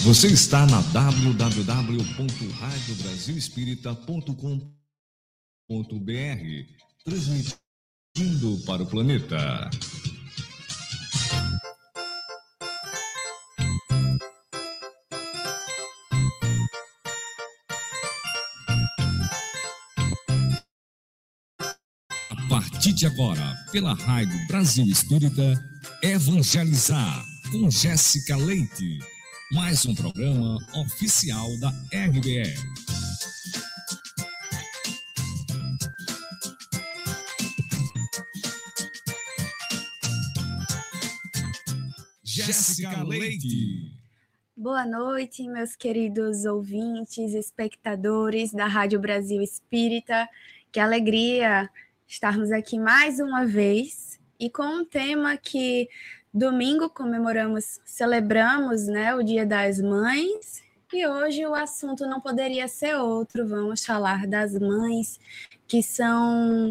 Você está na www.radiobrasilespírita.com.br, transmitindo para o planeta. A partir de agora, pela Rádio Brasil Espírita, Evangelizar, com Jéssica Leite. Mais um programa oficial da RBE. Jéssica Leite. Boa noite, meus queridos ouvintes, espectadores da Rádio Brasil Espírita. Que alegria estarmos aqui mais uma vez e com um tema que domingo celebramos, né, o Dia das Mães, e hoje o assunto não poderia ser outro. Vamos falar das mães que são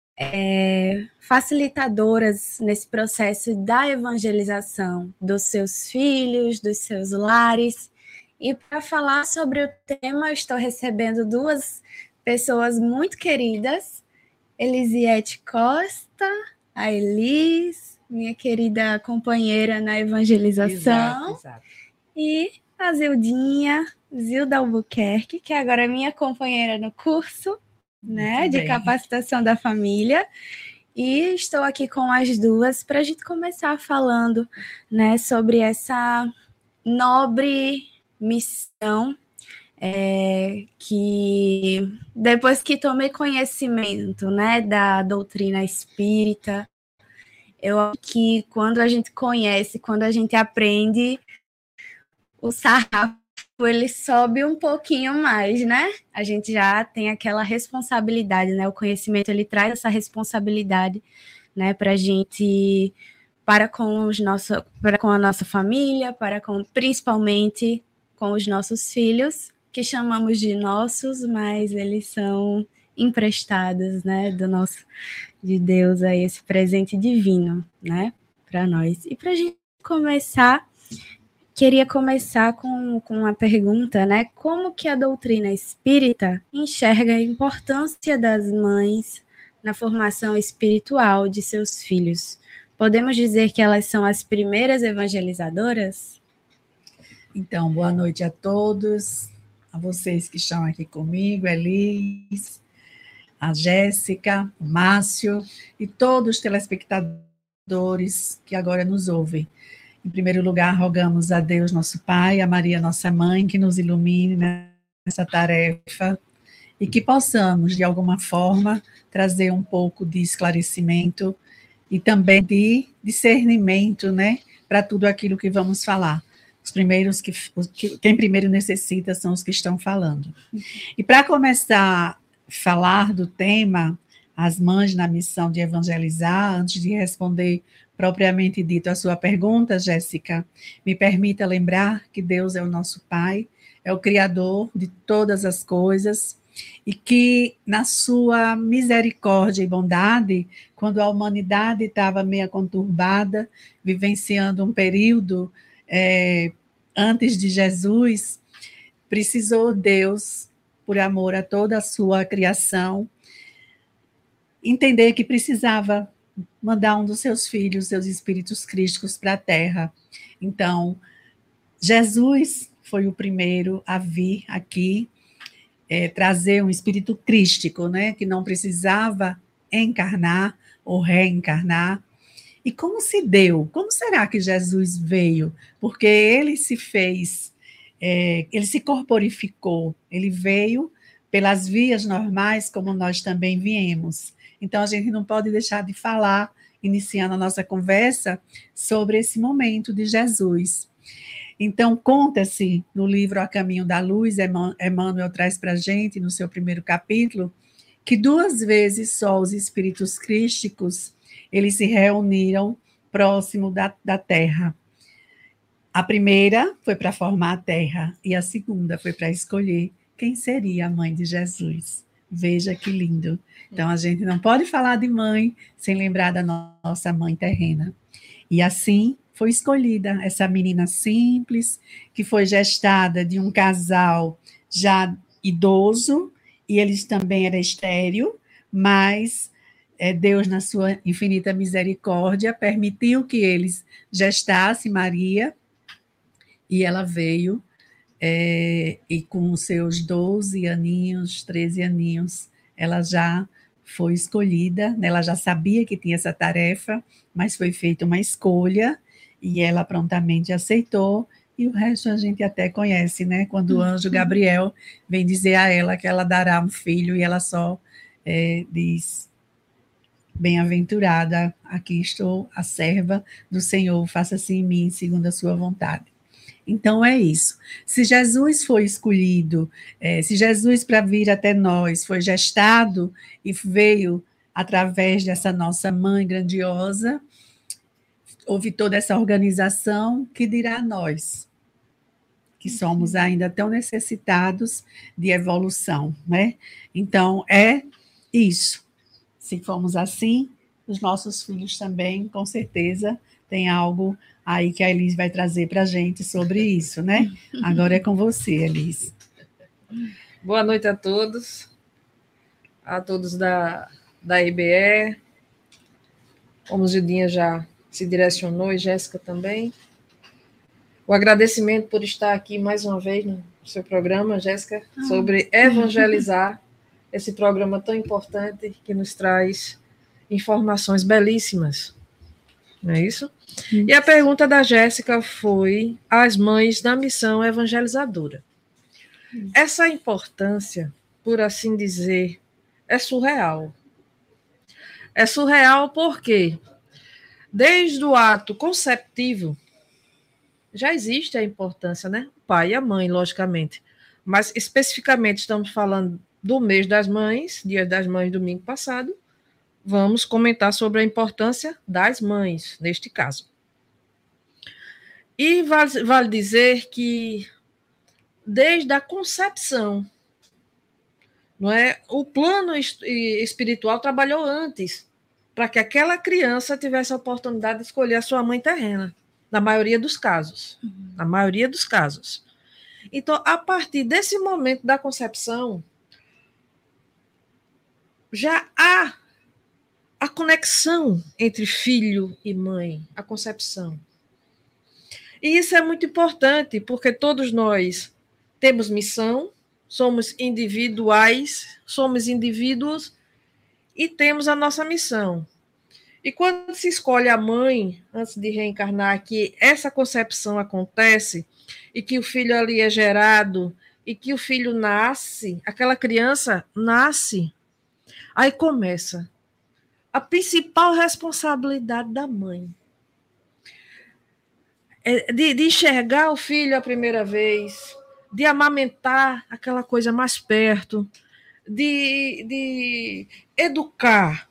facilitadoras nesse processo da evangelização dos seus filhos, dos seus lares. E para falar sobre o tema, eu estou recebendo duas pessoas muito queridas, Elisiete Costa, a Elis, minha querida companheira na evangelização, exato. E a Zilda Albuquerque, que agora é minha companheira no curso, né, de capacitação da família. E estou aqui com as duas para a gente começar falando, né, sobre essa nobre missão que depois que tomei conhecimento, né, da doutrina espírita, eu acho que quando a gente conhece, quando a gente aprende, o sarrafo ele sobe um pouquinho mais, né? A gente já tem aquela responsabilidade, né? O conhecimento ele traz essa responsabilidade, né, para a gente, para com a nossa família, principalmente com os nossos filhos, que chamamos de nossos, mas eles são emprestados, né, de Deus, aí, esse presente divino, né, para nós. E para a gente começar, queria começar com uma pergunta, né, como que a doutrina espírita enxerga a importância das mães na formação espiritual de seus filhos? Podemos dizer que elas são as primeiras evangelizadoras? Então, boa noite a todos, a vocês que estão aqui comigo, Elis, a Jéssica, o Márcio e todos os telespectadores que agora nos ouvem. Em primeiro lugar, rogamos a Deus, nosso Pai, a Maria, nossa Mãe, que nos ilumine nessa tarefa e que possamos, de alguma forma, trazer um pouco de esclarecimento e também de discernimento, né, para tudo aquilo que vamos falar. Quem primeiro necessita são os que estão falando. E para começar a falar do tema, as mães na missão de evangelizar, antes de responder propriamente dito a sua pergunta, Jéssica, me permita lembrar que Deus é o nosso Pai, é o Criador de todas as coisas, e que na sua misericórdia e bondade, quando a humanidade estava meio conturbada, vivenciando um período antes de Jesus, precisou Deus, por amor a toda a sua criação, entender que precisava mandar um dos seus filhos, seus espíritos crísticos para a Terra. Então, Jesus foi o primeiro a vir aqui, trazer um espírito crístico, né, que não precisava encarnar ou reencarnar. E como se deu? Como será que Jesus veio? Porque ele se fez, ele se corporificou, ele veio pelas vias normais, como nós também viemos. Então, a gente não pode deixar de falar, iniciando a nossa conversa, sobre esse momento de Jesus. Então, conta-se no livro A Caminho da Luz, Emmanuel traz para a gente, no seu primeiro capítulo, que 2 vezes só os espíritos crísticos, eles se reuniram próximo da Terra. A primeira foi para formar a Terra, e a segunda foi para escolher quem seria a mãe de Jesus. Veja que lindo. Então, a gente não pode falar de mãe sem lembrar da nossa mãe terrena. E assim foi escolhida, essa menina simples, que foi gestada de um casal já idoso, e eles também eram estéril, mas Deus, na sua infinita misericórdia, permitiu que eles gestassem Maria, e ela veio, e com seus 12 aninhos, 13 aninhos, ela já foi escolhida, né? Ela já sabia que tinha essa tarefa, mas foi feita uma escolha, e ela prontamente aceitou, e o resto a gente até conhece, né? Quando o anjo Gabriel vem dizer a ela que ela dará um filho, e ela só diz: bem-aventurada, aqui estou, a serva do Senhor, faça-se em mim segundo a sua vontade. Então é isso. Se Jesus foi escolhido, se Jesus para vir até nós foi gestado e veio através dessa nossa mãe grandiosa, houve toda essa organização, que dirá a nós, que somos ainda tão necessitados de evolução, né? Então é isso. Se formos assim, os nossos filhos também, com certeza, têm algo aí que a Elis vai trazer para a gente sobre isso, né? Agora é com você, Elis. Boa noite a todos da IBE, como Gildinha já se direcionou, e Jéssica também. O agradecimento por estar aqui mais uma vez no seu programa, Jéssica, sobre evangelizar, esse programa tão importante que nos traz informações belíssimas. Não é isso? E a pergunta da Jéssica foi: as mães da missão evangelizadora. Essa importância, por assim dizer, é surreal. É surreal porque, desde o ato conceptivo, já existe a importância, né? O pai e a mãe, logicamente. Mas, especificamente, estamos falando do mês das mães, Dia das Mães, domingo passado. Vamos comentar sobre a importância das mães, neste caso. E vale dizer que, desde a concepção, não é, o plano espiritual trabalhou antes, para que aquela criança tivesse a oportunidade de escolher a sua mãe terrena, na maioria dos casos. Na maioria dos casos. Então, a partir desse momento da concepção, já há a conexão entre filho e mãe, a concepção. E isso é muito importante, porque todos nós temos missão, somos individuais, somos indivíduos e temos a nossa missão. E quando se escolhe a mãe, antes de reencarnar, que essa concepção acontece e que o filho ali é gerado e que o filho nasce, aquela criança nasce, aí começa a principal responsabilidade da mãe. De enxergar o filho a primeira vez, de amamentar aquela coisa mais perto, de educar,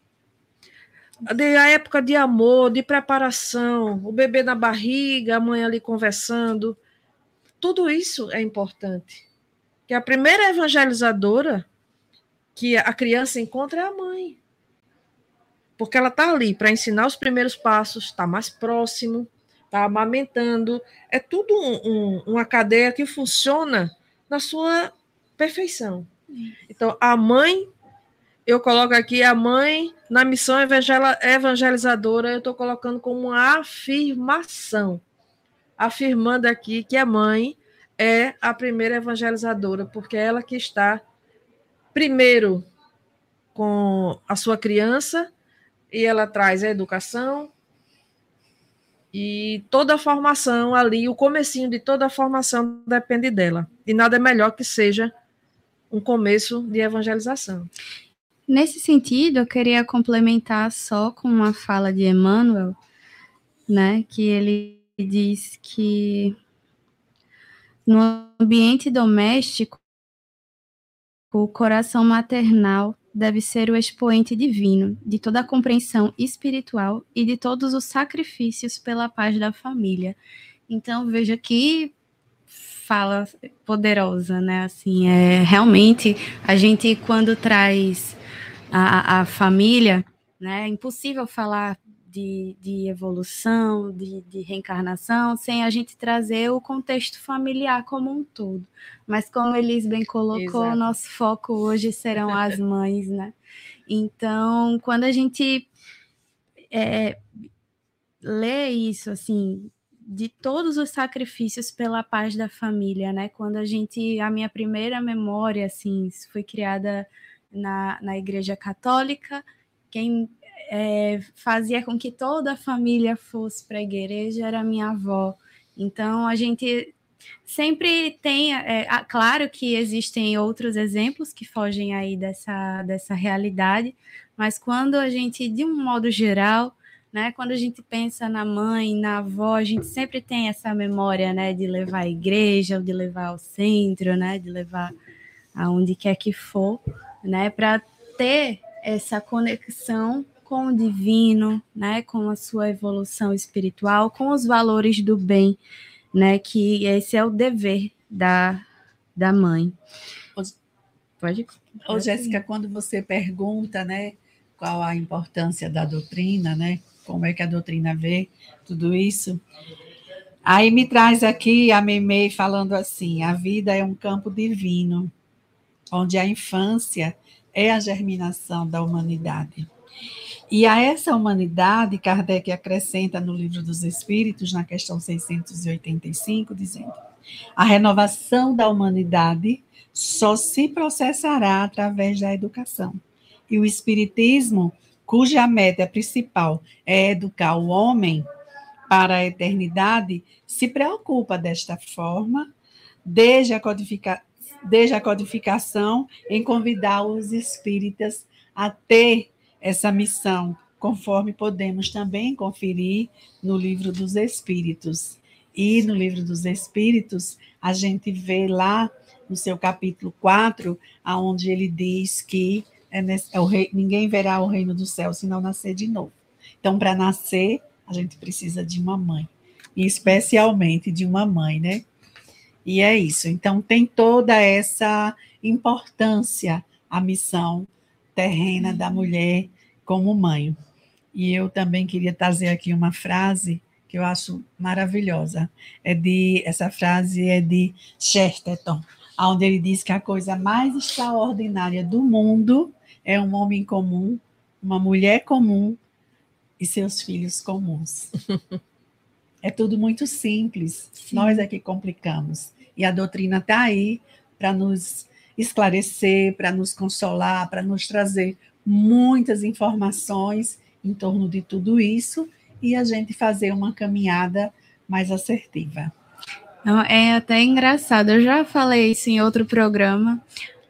a época de amor, de preparação, o bebê na barriga, a mãe ali conversando, tudo isso é importante. Que a primeira evangelizadora que a criança encontra é a mãe. Porque ela está ali para ensinar os primeiros passos, está mais próximo, está amamentando. É tudo uma cadeia que funciona na sua perfeição. Então, a mãe, eu coloco aqui a mãe na missão evangelizadora, eu estou colocando como uma afirmação, afirmando aqui que a mãe é a primeira evangelizadora, porque é ela que está primeiro com a sua criança, e ela traz a educação e toda a formação ali, o comecinho de toda a formação depende dela. E nada melhor que seja um começo de evangelização. Nesse sentido, eu queria complementar só com uma fala de Emmanuel, né, que ele diz que no ambiente doméstico, o coração maternal deve ser o expoente divino de toda a compreensão espiritual e de todos os sacrifícios pela paz da família. Então, veja que fala poderosa, né? Assim, realmente, a gente, quando traz a família, né, é impossível falar de evolução, de reencarnação, sem a gente trazer o contexto familiar como um todo. Mas como Elis bem colocou, Exato. nosso foco hoje serão as mães, né? Então, quando a gente lê isso, assim, de todos os sacrifícios pela paz da família, né? Quando a minha primeira memória, assim, foi criada na Igreja Católica, quem fazia com que toda a família fosse para a igreja era a minha avó. Então, a gente sempre tem... claro que existem outros exemplos que fogem aí dessa realidade, mas quando a gente, de um modo geral, né, quando a gente pensa na mãe, na avó, a gente sempre tem essa memória, né, de levar à igreja, ou de levar ao centro, né, de levar aonde quer que for, né, para ter essa conexão com o divino, né, com a sua evolução espiritual, com os valores do bem, né, que esse é o dever da mãe. Pode. Jéssica, quando você pergunta, né, qual a importância da doutrina, né, como é que a doutrina vê tudo isso, aí me traz aqui a Meimei falando assim: a vida é um campo divino, onde a infância é a germinação da humanidade. E a essa humanidade, Kardec acrescenta no Livro dos Espíritos, na questão 685, dizendo: a renovação da humanidade só se processará através da educação. E o Espiritismo, cuja meta principal é educar o homem para a eternidade, se preocupa desta forma, desde a codificação, em convidar os espíritas a ter essa missão, conforme podemos também conferir no Livro dos Espíritos. E no Livro dos Espíritos, a gente vê lá no seu capítulo 4, onde ele diz que ninguém verá o reino do céu se não nascer de novo. Então, para nascer, a gente precisa de uma mãe, e especialmente de uma mãe, né? E é isso. Então, tem toda essa importância a missão terrena da mulher como mãe. E eu também queria trazer aqui uma frase que eu acho maravilhosa. Essa frase é de Chesterton, onde ele diz que a coisa mais extraordinária do mundo é um homem comum, uma mulher comum e seus filhos comuns. É tudo muito simples. Sim. Nós é que complicamos. E a doutrina está aí para nos esclarecer, para nos consolar, para nos trazer muitas informações em torno de tudo isso e a gente fazer uma caminhada mais assertiva. É até engraçado, eu já falei isso em outro programa,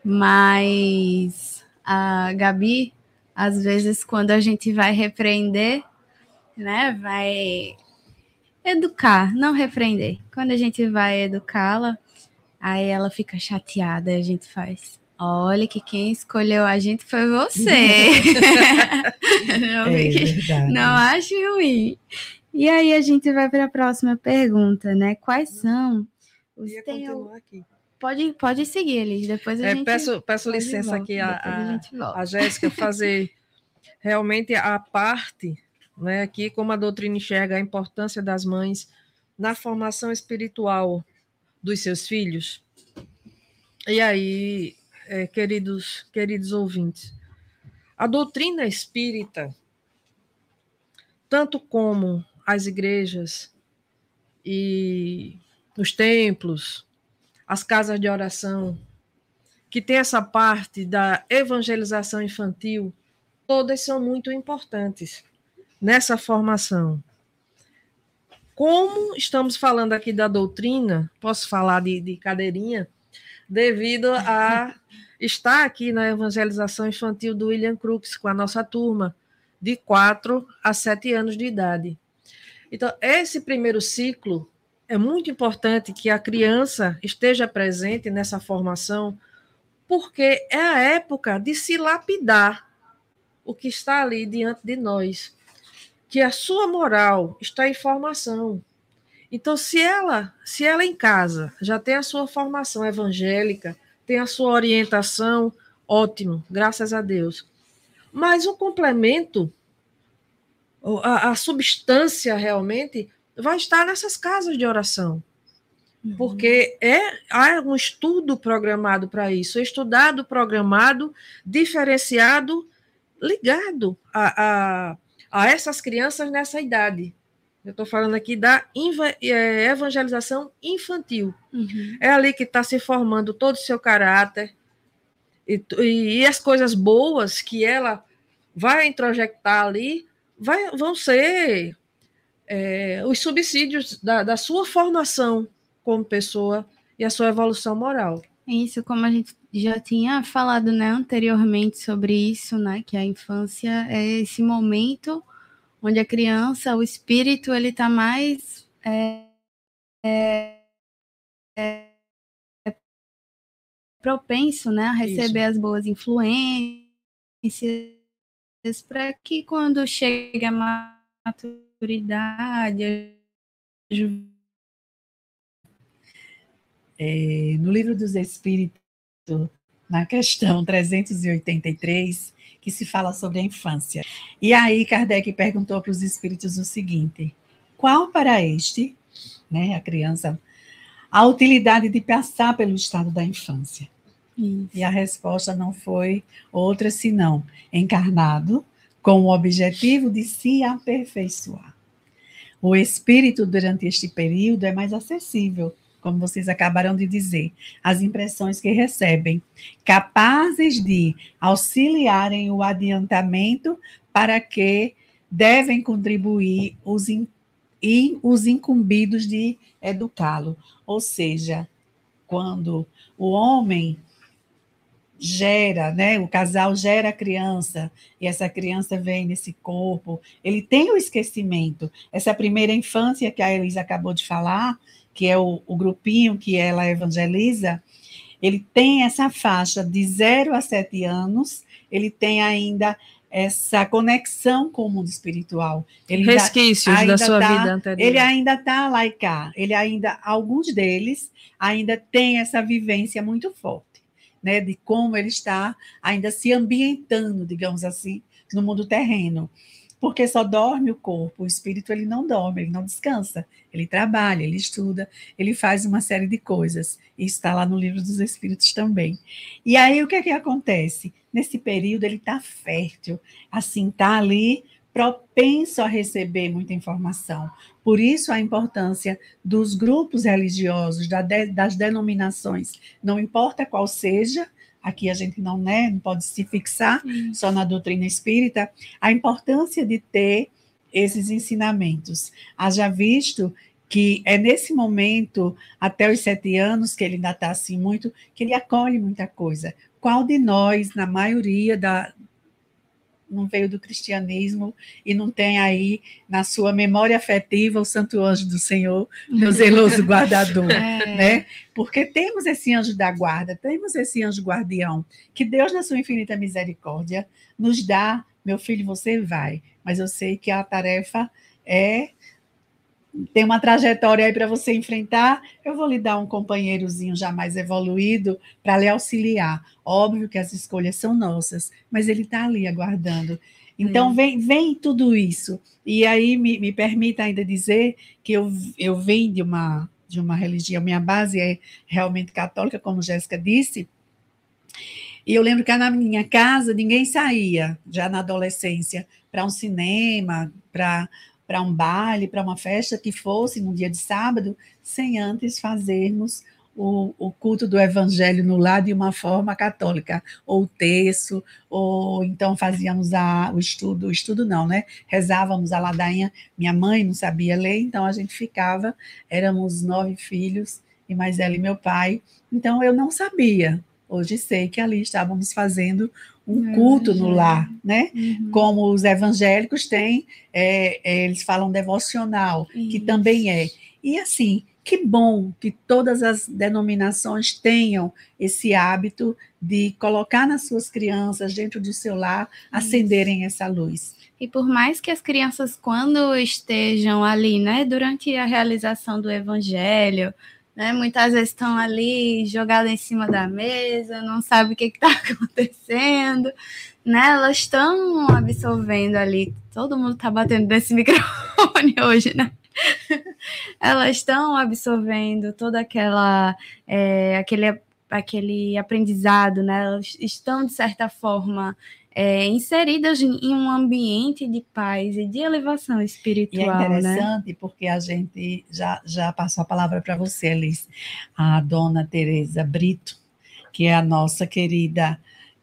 mas a Gabi, às vezes, quando a gente vai repreender, né, vai educar, não repreender. Quando a gente vai educá-la, aí ela fica chateada, a gente faz: olha que quem escolheu a gente foi você. Não ache ruim. E aí a gente vai para a próxima pergunta, né? Quais são os... aqui. Pode seguir, Elis, depois a gente... Peço licença aqui a Jéssica fazer realmente a parte, né, aqui como a doutrina enxerga a importância das mães na formação espiritual dos seus filhos. E aí, queridos ouvintes, a doutrina espírita, tanto como as igrejas e os templos, as casas de oração, que tem essa parte da evangelização infantil, todas são muito importantes nessa formação. Como estamos falando aqui da doutrina, posso falar de cadeirinha, devido a estar aqui na evangelização infantil do William Crookes, com a nossa turma, de 4 a 7 anos de idade. Então, esse primeiro ciclo, é muito importante que a criança esteja presente nessa formação, porque é a época de se lapidar o que está ali diante de nós, que a sua moral está em formação. Então, se ela em casa já tem a sua formação evangélica, tem a sua orientação, ótimo, graças a Deus. Mas o complemento, a substância realmente vai estar nessas casas de oração. Porque há um estudo programado para isso, estudado, programado, diferenciado, ligado a essas crianças nessa idade. Eu estou falando aqui da evangelização infantil. É ali que está se formando todo o seu caráter e as coisas boas que ela vai introjectar ali vão ser os subsídios da sua formação como pessoa e a sua evolução moral. Isso, como a gente já tinha falado, né, anteriormente sobre isso, né, que a infância é esse momento onde a criança, o espírito, ele está mais propenso, né, a receber as boas influências, para que quando chega a maturidade, no Livro dos Espíritos, na questão 383, que se fala sobre a infância. E aí Kardec perguntou para os espíritos o seguinte: qual para este, né, a criança, a utilidade de passar pelo estado da infância? Isso. E a resposta não foi outra senão encarnado com o objetivo de se aperfeiçoar. O espírito durante este período é mais acessível, como vocês acabaram de dizer, as impressões que recebem, capazes de auxiliarem o adiantamento para que devem contribuir os incumbidos de educá-lo. Ou seja, quando o homem gera, né, o casal gera a criança, e essa criança vem nesse corpo, ele tem o esquecimento. Essa primeira infância que a Elisa acabou de falar, que é o grupinho que ela evangeliza, ele tem essa faixa de 0 a 7 anos, ele tem ainda essa conexão com o mundo espiritual. Ele resquícios da sua vida anterior. Ele ainda está lá e cá, alguns deles ainda têm essa vivência muito forte, né, de como ele está ainda se ambientando, digamos assim, no mundo terreno. Porque só dorme o corpo, o espírito ele não dorme, ele não descansa, ele trabalha, ele estuda, ele faz uma série de coisas. Isso está lá no Livro dos Espíritos também. E aí o que é que acontece? Nesse período ele está fértil, assim, está ali propenso a receber muita informação. Por isso a importância dos grupos religiosos, das denominações, não importa qual seja. Aqui a gente não pode se fixar só na doutrina espírita, a importância de ter esses ensinamentos. Haja visto que é nesse momento, até os 7 anos, que ele ainda está assim muito, que ele acolhe muita coisa. Qual de nós, na maioria não veio do cristianismo e não tem aí na sua memória afetiva o Santo Anjo do Senhor, meu zeloso guardador, né? Porque temos esse anjo da guarda, temos esse anjo guardião, que Deus, na sua infinita misericórdia, nos dá, meu filho, você vai, mas eu sei que a tarefa tem uma trajetória aí para você enfrentar, eu vou lhe dar um companheirozinho já mais evoluído para lhe auxiliar. Óbvio que as escolhas são nossas, mas ele está ali aguardando. Então, vem tudo isso. E aí, me permita ainda dizer que eu venho de uma religião, minha base é realmente católica, como Jéssica disse, e eu lembro que na minha casa ninguém saía, já na adolescência, para um cinema, para um baile, para uma festa que fosse num dia de sábado, sem antes fazermos o culto do evangelho no lar de uma forma católica, ou o terço, ou então fazíamos o estudo não, né? Rezávamos a ladainha, minha mãe não sabia ler, então a gente ficava, éramos 9 filhos, e mais ela e meu pai, então eu não sabia. Hoje sei que ali estávamos fazendo um culto no lar, né? Como os evangélicos têm, eles falam devocional, que também é. E assim, que bom que todas as denominações tenham esse hábito de colocar nas suas crianças, dentro do seu lar, acenderem essa luz. E por mais que as crianças, quando estejam ali, né, durante a realização do evangelho, né? Muitas vezes estão ali jogadas em cima da mesa, não sabem o que está acontecendo, né? Elas estão absorvendo ali. Todo mundo está batendo nesse microfone hoje, né? Elas estão absorvendo toda aquele aprendizado, né? Elas estão, de certa forma, inseridas em um ambiente de paz e de elevação espiritual. E é interessante, né? Porque a gente já passou a palavra para você, Alice, a dona Tereza Brito, que é a nossa querida,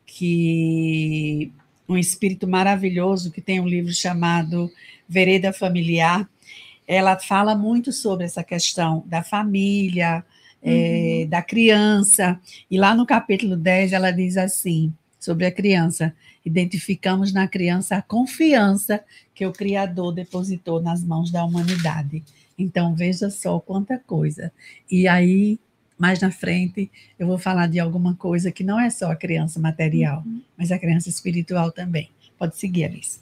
um espírito maravilhoso, que tem um livro chamado Vereda Familiar. Ela fala muito sobre essa questão da família, da criança, e lá no capítulo 10 ela diz assim, sobre a criança: identificamos na criança a confiança que o Criador depositou nas mãos da humanidade. Então, veja só quanta coisa. E aí, mais na frente, eu vou falar de alguma coisa que não é só a criança material, mas a criança espiritual também. Pode seguir, Alice.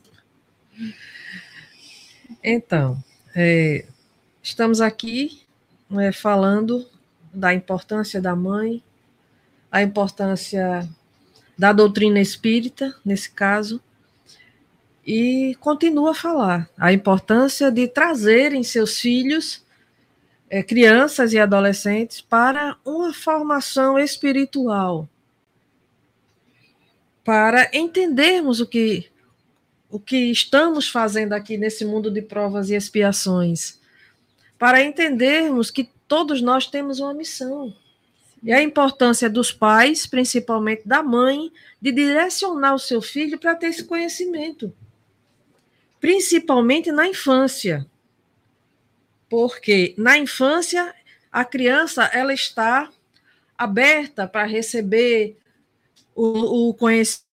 Então, estamos aqui falando da importância da mãe, a importância da doutrina espírita, nesse caso, e continua a falar a importância de trazerem seus filhos, crianças e adolescentes, para uma formação espiritual, para entendermos o que estamos fazendo aqui nesse mundo de provas e expiações, para entendermos que todos nós temos uma missão. E a importância dos pais, principalmente da mãe, de direcionar o seu filho para ter esse conhecimento, principalmente na infância. Porque na infância, a criança ela está aberta para receber o conhecimento,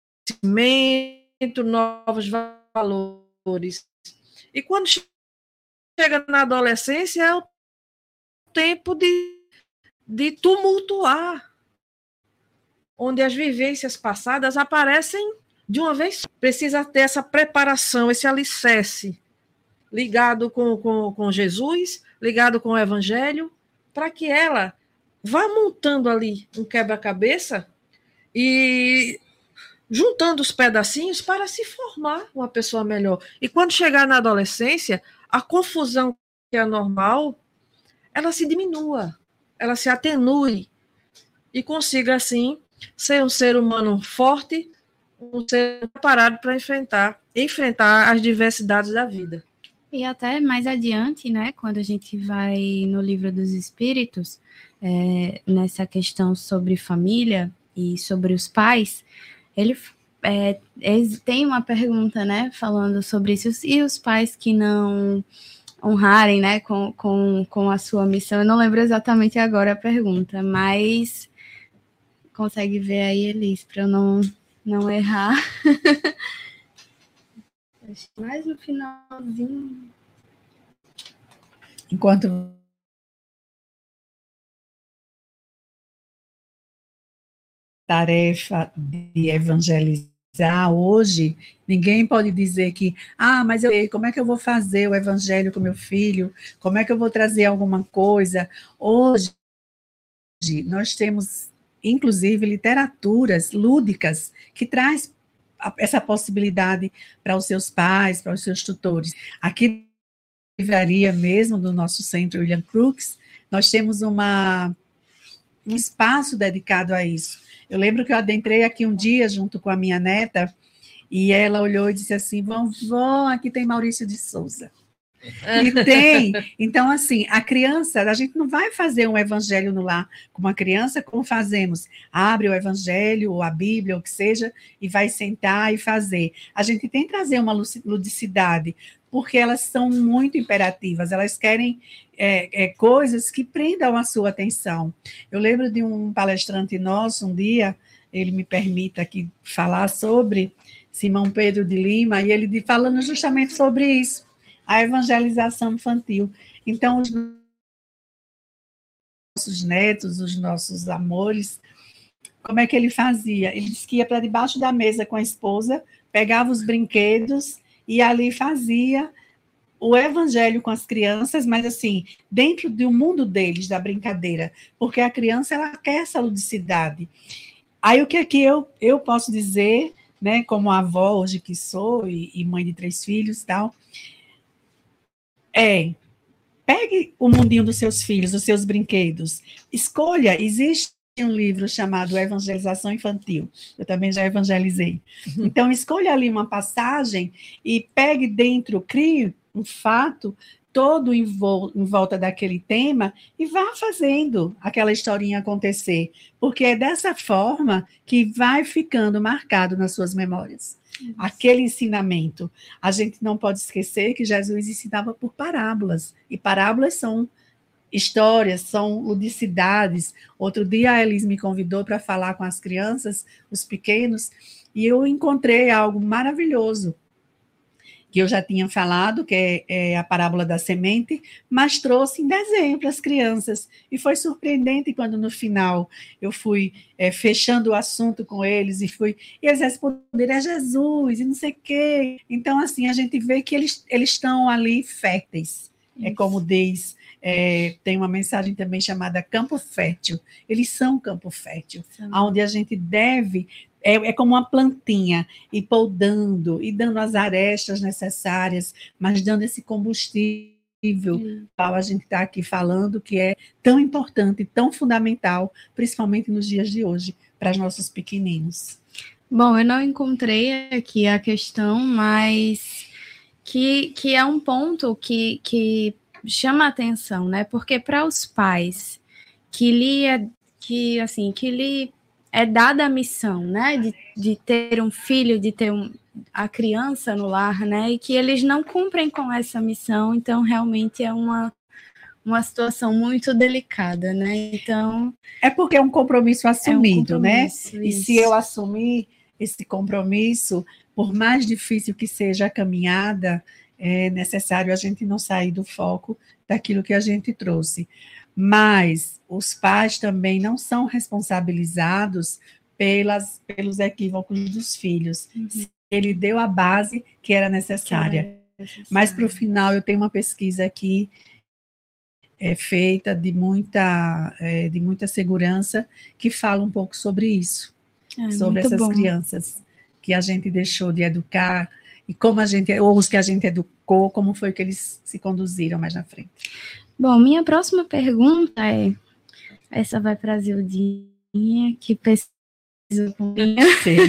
novos valores. E quando chega na adolescência, é o tempo de tumultuar, onde as vivências passadas aparecem de uma vez. Precisa ter essa preparação, esse alicerce, ligado com Jesus, ligado com o Evangelho, para que ela vá montando ali um quebra-cabeça e juntando os pedacinhos para se formar uma pessoa melhor. E quando chegar na adolescência, a confusão que é normal, ela se diminua, ela se atenue e consiga, assim, ser um ser humano forte, um ser preparado para enfrentar as diversidades da vida. E até mais adiante, né, quando a gente vai no Livro dos Espíritos, nessa questão sobre família e sobre os pais, ele tem uma pergunta, né, falando sobre isso, e os pais que não honrarem, né, com a sua missão. Eu não lembro exatamente agora a pergunta, mas consegue ver aí, Elis, para eu não errar. Mais no finalzinho. Enquanto tarefa de evangelizar hoje, ninguém pode dizer que, mas como é que eu vou fazer o evangelho com meu filho? Como é que eu vou trazer alguma coisa? Hoje, nós temos, inclusive, literaturas lúdicas que traz essa possibilidade para os seus pais, para os seus tutores. Aqui na livraria mesmo do nosso centro William Crookes, nós temos um espaço dedicado a isso. Eu lembro que eu adentrei aqui um dia junto com a minha neta e ela olhou e disse assim: vovó, aqui tem Maurício de Souza. E tem. Então, assim, a criança, a gente não vai fazer um evangelho no lar com uma criança como fazemos. Abre o evangelho, ou a Bíblia, ou o que seja, e vai sentar e fazer. A gente tem que trazer uma ludicidade, porque elas são muito imperativas, elas querem coisas que prendam a sua atenção. Eu lembro de um palestrante nosso, um dia, ele me permite aqui falar sobre Simão Pedro de Lima, e ele falando justamente sobre isso, a evangelização infantil. Então, os nossos netos, os nossos amores, como é que ele fazia? Ele disse que ia para debaixo da mesa com a esposa, pegava os brinquedos e ali fazia o evangelho com as crianças, mas assim, dentro do mundo deles, da brincadeira, porque a criança, ela quer essa ludicidade. Aí o que é que eu posso dizer, né, como avó hoje que sou, e mãe de 3 filhos e tal, pegue o mundinho dos seus filhos, os seus brinquedos, escolha, existe um livro chamado Evangelização Infantil, eu também já evangelizei, então escolha ali uma passagem e pegue dentro, crie um fato todo em volta daquele tema e vá fazendo aquela historinha acontecer, porque é dessa forma que vai ficando marcado nas suas memórias. Aquele ensinamento. A gente não pode esquecer que Jesus ensinava por parábolas, e parábolas são histórias, são ludicidades. Outro dia a Elis me convidou para falar com as crianças, os pequenos, e eu encontrei algo maravilhoso, que eu já tinha falado, que é a parábola da semente, mas trouxe em desenho para as crianças. E foi surpreendente quando, no final, eu fui fechando o assunto com eles, e eles responderam, é Jesus, e não sei o quê. Então, assim, a gente vê que eles estão ali férteis. É como diz, tem uma mensagem também chamada campo fértil. Eles são campo fértil, onde a gente deve... É como uma plantinha, e podando, e dando as arestas necessárias, mas dando esse combustível, qual a gente está aqui falando, que é tão importante, tão fundamental, principalmente nos dias de hoje, para os nossos pequeninos. Bom, eu não encontrei aqui a questão, mas que é um ponto que chama a atenção, né? Porque para os pais que lhe é dada a missão, né, de ter um filho, de ter a criança no lar, né, e que eles não cumprem com essa missão, então realmente é uma situação muito delicada, né, então... É porque é um compromisso assumido, né, isso. E se eu assumir esse compromisso, por mais difícil que seja a caminhada, é necessário a gente não sair do foco daquilo que a gente trouxe. Mas os pais também não são responsabilizados pelos equívocos dos filhos. Ele deu a base que era necessária. Mas, para o final, eu tenho uma pesquisa aqui feita de muita segurança, que fala um pouco sobre isso, sobre essas crianças que a gente deixou de educar, e como ou os que a gente educou, como foi que eles se conduziram mais na frente. Bom, minha próxima pergunta essa vai para a Zildinha, que pesquisa comigo.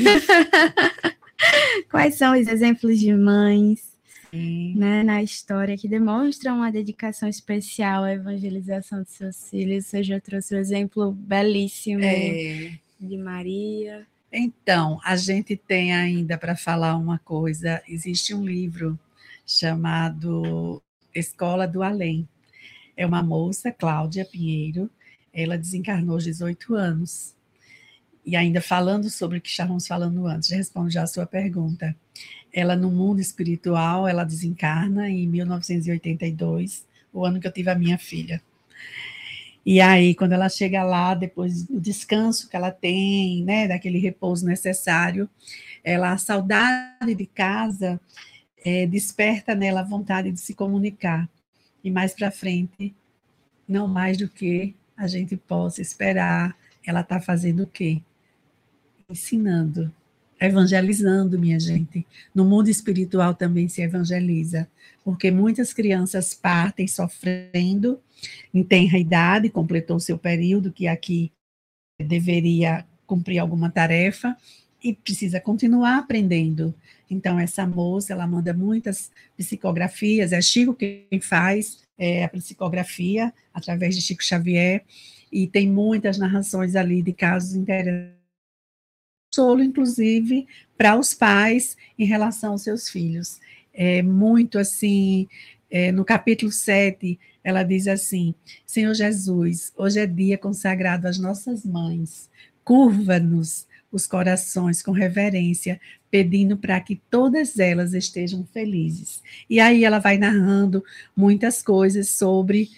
Quais são os exemplos de mães, né, na história que demonstram uma dedicação especial à evangelização de seus filhos? Você já trouxe um exemplo belíssimo de Maria. Então, a gente tem ainda para falar uma coisa, existe um livro chamado Escola do Além. É uma moça, Cláudia Pinheiro, ela desencarnou aos 18 anos. E ainda falando sobre o que estávamos falando antes, respondo já a sua pergunta. Ela, no mundo espiritual, ela desencarna em 1982, o ano que eu tive a minha filha. E aí, quando ela chega lá, depois do descanso que ela tem, né, daquele repouso necessário, a saudade de casa desperta nela a vontade de se comunicar. E mais para frente, não mais do que a gente possa esperar, ela está fazendo o quê? Ensinando, evangelizando, minha gente. No mundo espiritual também se evangeliza, porque muitas crianças partem sofrendo, em tenra idade, completou seu período, que aqui deveria cumprir alguma tarefa, e precisa continuar aprendendo. Então, essa moça, ela manda muitas psicografias, é Chico quem faz a psicografia, através de Chico Xavier, e tem muitas narrações ali de casos interessantes, consolo, inclusive, para os pais em relação aos seus filhos. É muito assim, no capítulo 7, ela diz assim: Senhor Jesus, hoje é dia consagrado às nossas mães, curva-nos os corações com reverência, pedindo para que todas elas estejam felizes. E aí ela vai narrando muitas coisas sobre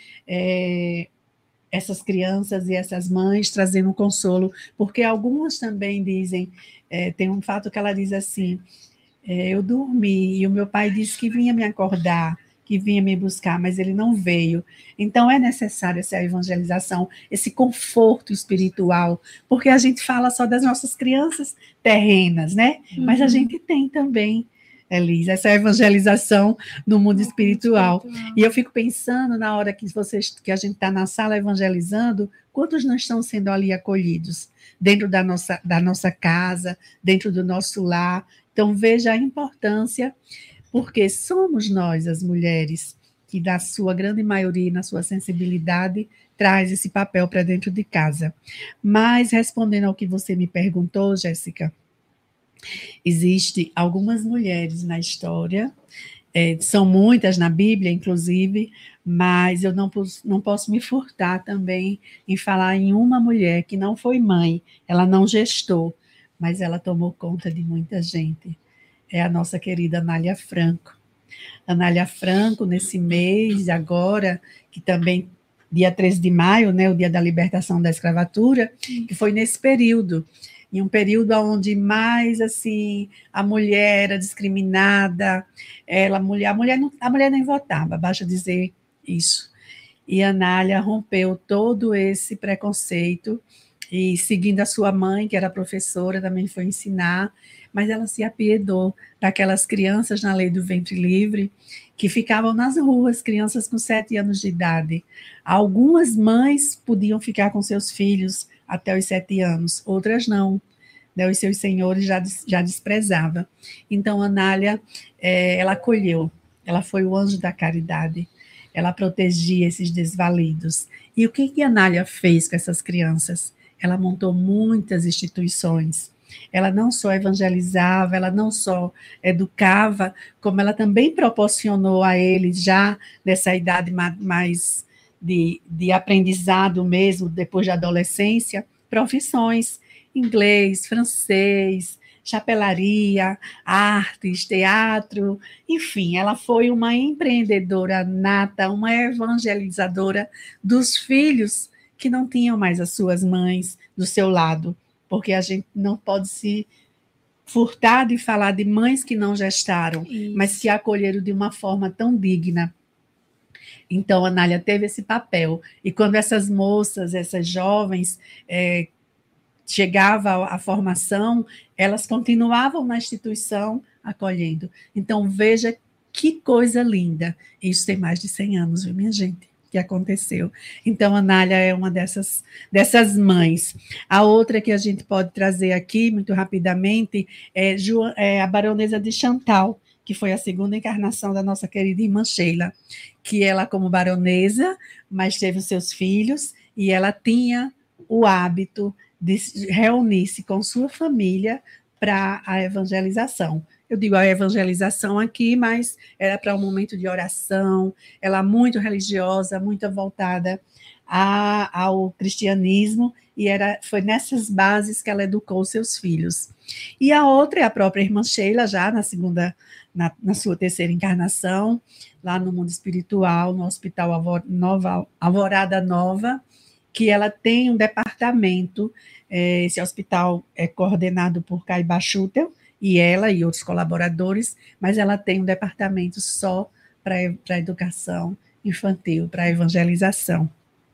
essas crianças e essas mães, trazendo um consolo, porque algumas também dizem, tem um fato que ela diz assim, eu dormi e o meu pai disse que vinha me acordar, que vinha me buscar, mas ele não veio. Então é necessário essa evangelização, esse conforto espiritual, porque a gente fala só das nossas crianças terrenas, né? Mas a gente tem também, Elis, essa evangelização no mundo espiritual. E eu fico pensando na hora que a gente está na sala evangelizando, quantos não estão sendo ali acolhidos dentro da nossa casa, dentro do nosso lar. Então veja a importância, porque somos nós, as mulheres, que na sua grande maioria, na sua sensibilidade, traz esse papel para dentro de casa. Mas, respondendo ao que você me perguntou, Jéssica, existem algumas mulheres na história, são muitas na Bíblia, inclusive, mas eu não posso me furtar também em falar em uma mulher que não foi mãe, ela não gestou, mas ela tomou conta de muita gente. É a nossa querida Anália Franco. Anália Franco, nesse mês agora, que também, dia 13 de maio, né, o dia da libertação da escravatura, que foi nesse período, em um período onde mais assim a mulher era discriminada, a mulher nem votava, basta dizer isso. E a Anália rompeu todo esse preconceito e, seguindo a sua mãe, que era professora, também foi ensinar, mas ela se apiedou daquelas crianças na lei do ventre livre que ficavam nas ruas, crianças com 7 anos de idade. Algumas mães podiam ficar com seus filhos até os 7 anos, outras não, né, os seus senhores já desprezava. Então, Anália, ela acolheu, ela foi o anjo da caridade, ela protegia esses desvalidos. E o que a Anália fez com essas crianças? Ela montou muitas instituições. Ela não só evangelizava, ela não só educava, como ela também proporcionou a eles, já nessa idade mais de aprendizado mesmo, depois da adolescência, profissões, inglês, francês, chapelaria, artes, teatro, enfim, ela foi uma empreendedora nata, uma evangelizadora dos filhos que não tinham mais as suas mães do seu lado, porque a gente não pode se furtar de falar de mães que não gestaram, mas que acolheram de uma forma tão digna. Então, a Anália teve esse papel. E quando essas moças, essas jovens, chegava à formação, elas continuavam na instituição acolhendo. Então, veja que coisa linda. Isso tem mais de 100 anos, viu, minha gente, que aconteceu. Então, a Anália é uma dessas mães. A outra que a gente pode trazer aqui, muito rapidamente, é a baronesa de Chantal, que foi a segunda encarnação da nossa querida irmã Sheila, que ela, como baronesa, mas teve os seus filhos, e ela tinha o hábito de reunir-se com sua família para a evangelização. Eu digo a evangelização aqui, mas era para um momento de oração, ela muito religiosa, muito voltada ao cristianismo, e foi nessas bases que ela educou seus filhos. E a outra é a própria irmã Sheila, já na sua terceira encarnação, lá no mundo espiritual, no Hospital Alvorada Nova, que ela tem um departamento, esse hospital é coordenado por Caiba Schutel, e ela e outros colaboradores, mas ela tem um departamento só para a educação infantil, para a evangelização.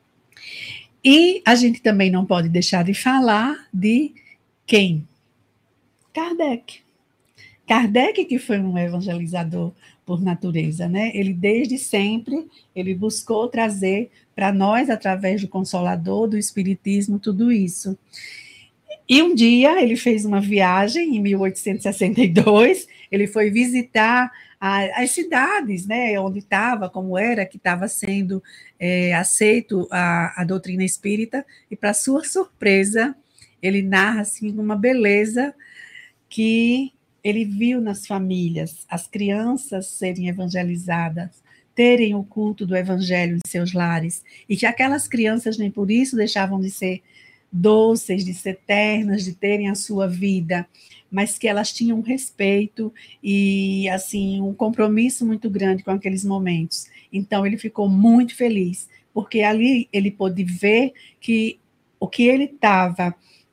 E a gente também não pode deixar de falar de quem? Kardec. Kardec, que foi um evangelizador por natureza, né? Ele, desde sempre, ele buscou trazer para nós, através do Consolador, do Espiritismo, tudo isso. E um dia ele fez uma viagem, em 1862, ele foi visitar as cidades, né, onde estava, como era, que estava sendo aceito a doutrina espírita, e, para sua surpresa, ele narra assim, uma beleza que ele viu nas famílias, as crianças serem evangelizadas, terem o culto do evangelho em seus lares, e que aquelas crianças nem por isso deixavam de ser doces, de ser ternas, de terem a sua vida, mas que elas tinham um respeito e assim um compromisso muito grande com aqueles momentos. Então ele ficou muito feliz, porque ali ele pôde ver que o que ele estava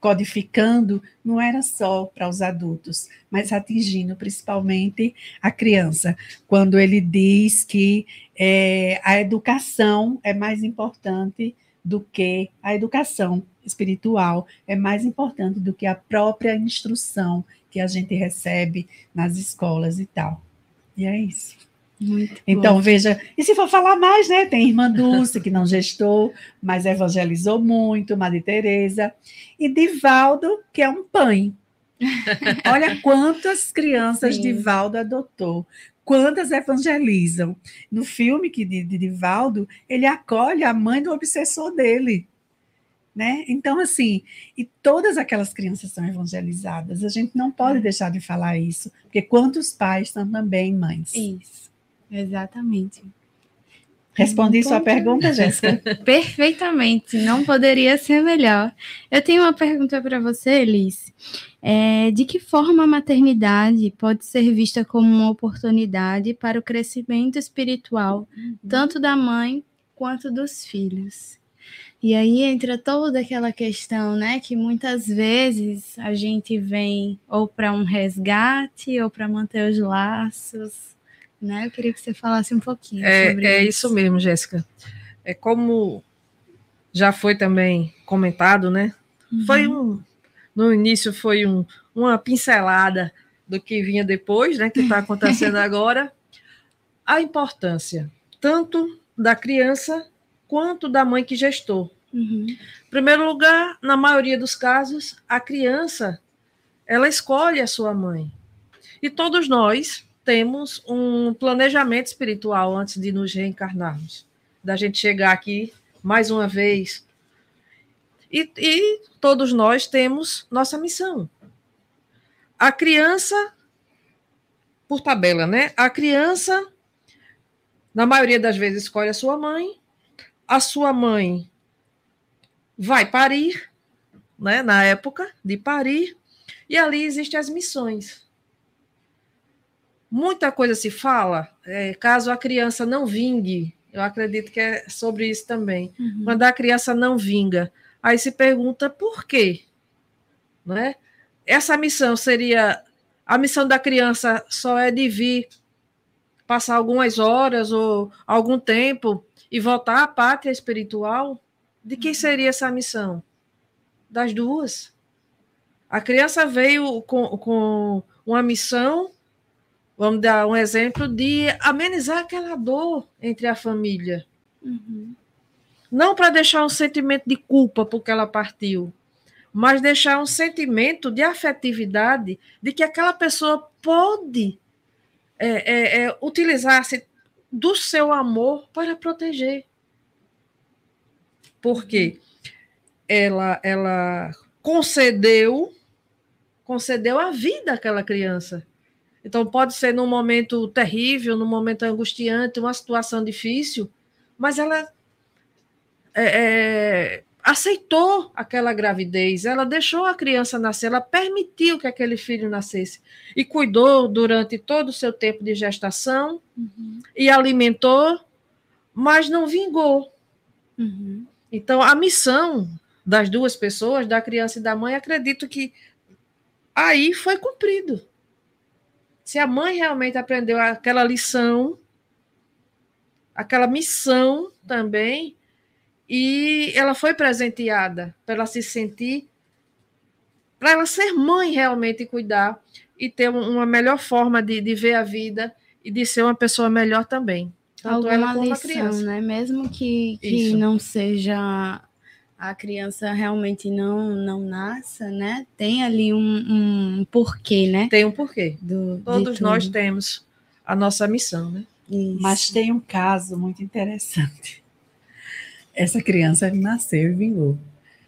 codificando, não era só para os adultos, mas atingindo principalmente a criança, quando ele diz que a educação é mais importante do que a educação espiritual, é mais importante do que a própria instrução que a gente recebe nas escolas e tal. E é isso. Muito Então, bom. veja, e se for falar mais, né? Tem Irmã Dulce, que não gestou, mas evangelizou muito, Madre Teresa, e Divaldo, que é um pai. Olha quantas crianças Sim. Divaldo adotou, quantas evangelizam. No filme de Divaldo, ele acolhe a mãe do obsessor dele. Né? Então, assim, e todas aquelas crianças são evangelizadas. A gente não pode deixar de falar isso, porque quantos pais são também mães. Isso, exatamente. Respondi sua pergunta, Jéssica? Perfeitamente, não poderia ser melhor. Eu tenho uma pergunta para você, Elis. De que forma a maternidade pode ser vista como uma oportunidade para o crescimento espiritual, tanto da mãe quanto dos filhos? E aí entra toda aquela questão, né, que muitas vezes a gente vem ou para um resgate ou para manter os laços, né? Eu queria que você falasse um pouquinho sobre É isso. isso mesmo, Jéssica. É como já foi também comentado, né? No início foi uma pincelada do que vinha depois, né, que está acontecendo agora. A importância tanto da criança quanto da mãe que gestou. Em primeiro lugar, na maioria dos casos, a criança, ela escolhe a sua mãe. E todos nós temos um planejamento espiritual antes de nos reencarnarmos, da gente chegar aqui mais uma vez. E todos nós temos nossa missão. A criança, por tabela, né? A criança, na maioria das vezes, escolhe a sua mãe. A sua mãe vai parir, né, na época de parir, e ali existem as missões. Muita coisa se fala, caso a criança não vingue, eu acredito que é sobre isso também. Quando a criança não vinga, aí se pergunta por quê? Né? Essa missão seria, a missão da criança só é de vir, passar algumas horas ou algum tempo e voltar à pátria espiritual? De quem seria essa missão? Das duas. A criança veio com uma missão, vamos dar um exemplo, de amenizar aquela dor entre a família. Não para deixar um sentimento de culpa porque ela partiu, mas deixar um sentimento de afetividade, de que aquela pessoa pode utilizar-se do seu amor para proteger. Porque ela concedeu a vida àquela criança. Então, pode ser num momento terrível, num momento angustiante, uma situação difícil, mas ela aceitou aquela gravidez, ela deixou a criança nascer, ela permitiu que aquele filho nascesse e cuidou durante todo o seu tempo de gestação e alimentou, mas não vingou. Então, a missão das duas pessoas, da criança e da mãe, acredito que aí foi cumprido. Se a mãe realmente aprendeu aquela lição, aquela missão também, e ela foi presenteada para ela se sentir, para ela ser mãe realmente e cuidar, e ter uma melhor forma de ver a vida e de ser uma pessoa melhor também. Tanto Alguma ela como lição, a criança. né? Mesmo que Isso. não seja, a criança realmente não nasça, né? Tem ali um porquê, né? Tem um porquê. De Todos nós tudo. temos a nossa missão, né? Isso. Mas tem um caso muito interessante. Essa criança nasceu e vingou.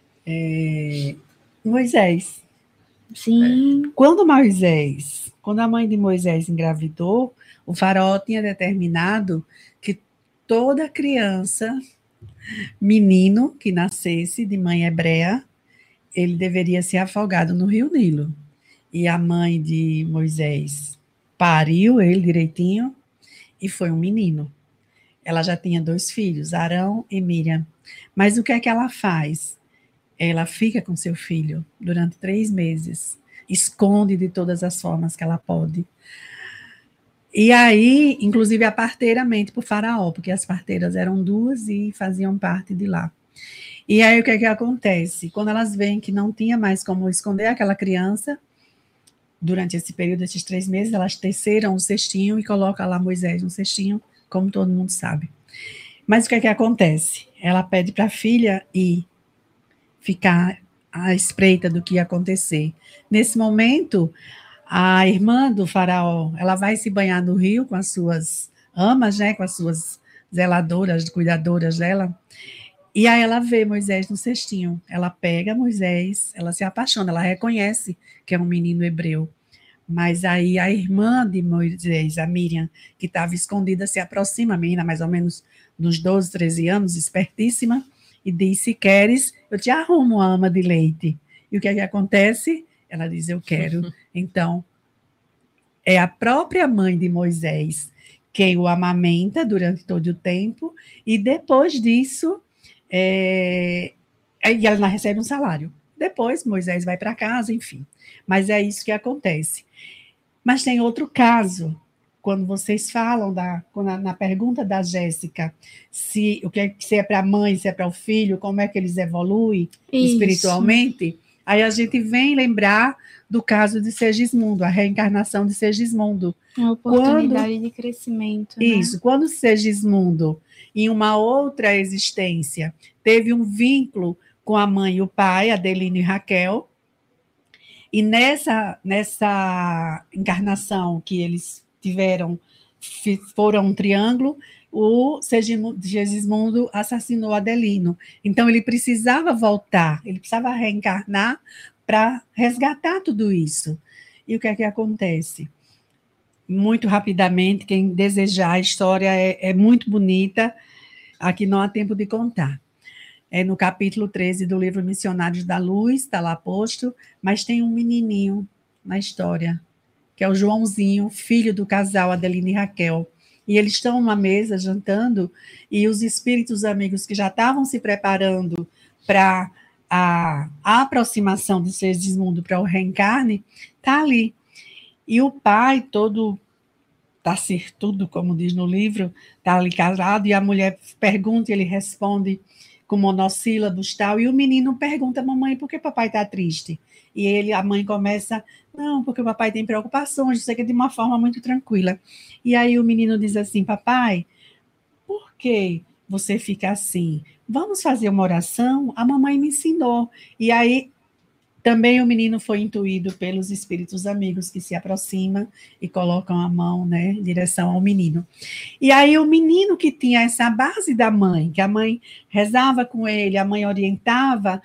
Moisés. Sim. Quando a mãe de Moisés engravidou, o faraó tinha determinado que toda criança, menino que nascesse de mãe hebreia, ele deveria ser afogado no rio Nilo. E a mãe de Moisés pariu ele direitinho e foi um menino. Ela já tinha 2 filhos, Arão e Miriam. Mas o que é que ela faz? ela fica com seu filho durante 3 meses, esconde de todas as formas que ela pode. E aí, inclusive, a parteira mente para o faraó, porque as parteiras eram 2 e faziam parte de lá. E aí, o que é que acontece? Quando elas veem que não tinha mais como esconder aquela criança, durante esse período, esses 3 meses, elas teceram um cestinho e colocam lá Moisés no cestinho, como todo mundo sabe. Mas o que é que acontece? Ela pede para a filha ir ficar à espreita do que ia acontecer. Nesse momento, a irmã do faraó, ela vai se banhar no rio com as suas amas, né, com as suas zeladoras, cuidadoras dela, e aí ela vê Moisés no cestinho. Ela pega Moisés, ela se apaixona, ela reconhece que é um menino hebreu. Mas aí a irmã de Moisés, a Miriam, que estava escondida, se aproxima, a menina mais ou menos dos 12, 13 anos, espertíssima, e diz: se queres, eu te arrumo uma ama de leite. E o que é que acontece? Ela diz: eu quero. Então, é a própria mãe de Moisés quem o amamenta durante todo o tempo, e depois disso, e ela não recebe um salário. Depois, Moisés vai para casa, enfim. Mas é isso que acontece. Mas tem outro caso, quando vocês falam, na pergunta da Jéssica, se é para a mãe, se é para o filho, como é que eles evoluem espiritualmente, aí a gente vem lembrar do caso de Segismundo, a reencarnação de Segismundo. A oportunidade de crescimento. Isso, né? Quando Segismundo, em uma outra existência, teve um vínculo com a mãe e o pai, Adelino e Raquel, e nessa encarnação que eles tiveram, foram um triângulo, o Segismundo assassinou Adelino. Então, ele precisava voltar, ele precisava reencarnar para resgatar tudo isso. E o que é que acontece? Muito rapidamente, quem desejar, a história é muito bonita, aqui não há tempo de contar. É no capítulo 13 do livro Missionários da Luz, está lá posto, mas tem um menininho na história, que é o Joãozinho, filho do casal Adelino e Raquel. E eles estão numa mesa jantando, e os espíritos amigos que já estavam se preparando para a aproximação de Segismundo para o reencarne, está ali. E o pai, todo taciturno, como diz no livro, está ali casado, e a mulher pergunta e ele responde com monossílabos e tal, e o menino pergunta: mamãe, por que papai está triste? E a mãe começa: não, porque o papai tem preocupações, isso aqui de uma forma muito tranquila. E aí o menino diz assim: papai, por que você fica assim? Vamos fazer uma oração? A mamãe me ensinou. E aí também o menino foi intuído pelos espíritos amigos que se aproximam e colocam a mão, né, em direção ao menino. E aí o menino que tinha essa base da mãe, que a mãe rezava com ele, a mãe orientava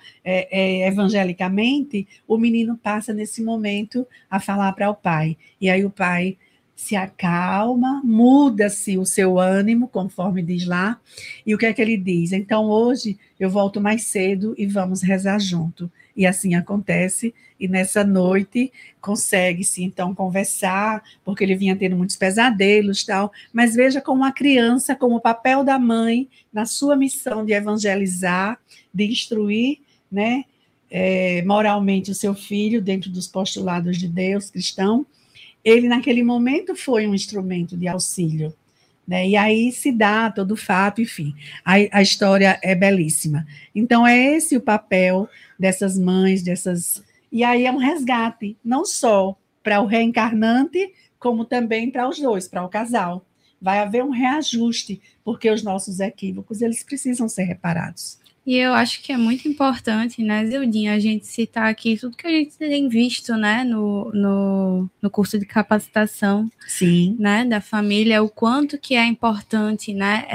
evangelicamente, o menino passa nesse momento a falar para o pai. E aí o pai se acalma, muda-se o seu ânimo, conforme diz lá, e o que é que ele diz? Então hoje eu volto mais cedo e vamos rezar junto. E assim acontece, e nessa noite consegue-se então conversar, porque ele vinha tendo muitos pesadelos e tal, mas veja como a criança, como o papel da mãe, na sua missão de evangelizar, de instruir, né, moralmente o seu filho, dentro dos postulados de Deus cristão, ele naquele momento foi um instrumento de auxílio, né? E aí se dá todo o fato, enfim, a história é belíssima. Então é esse o papel dessas mães, e aí é um resgate, não só para o reencarnante, como também para os dois, para o casal. Vai haver um reajuste, porque os nossos equívocos, eles precisam ser reparados. E eu acho que é muito importante, né, Zildinha, a gente citar aqui tudo que a gente tem visto, né, no curso de capacitação, sim, né, da família, o quanto que é importante, né,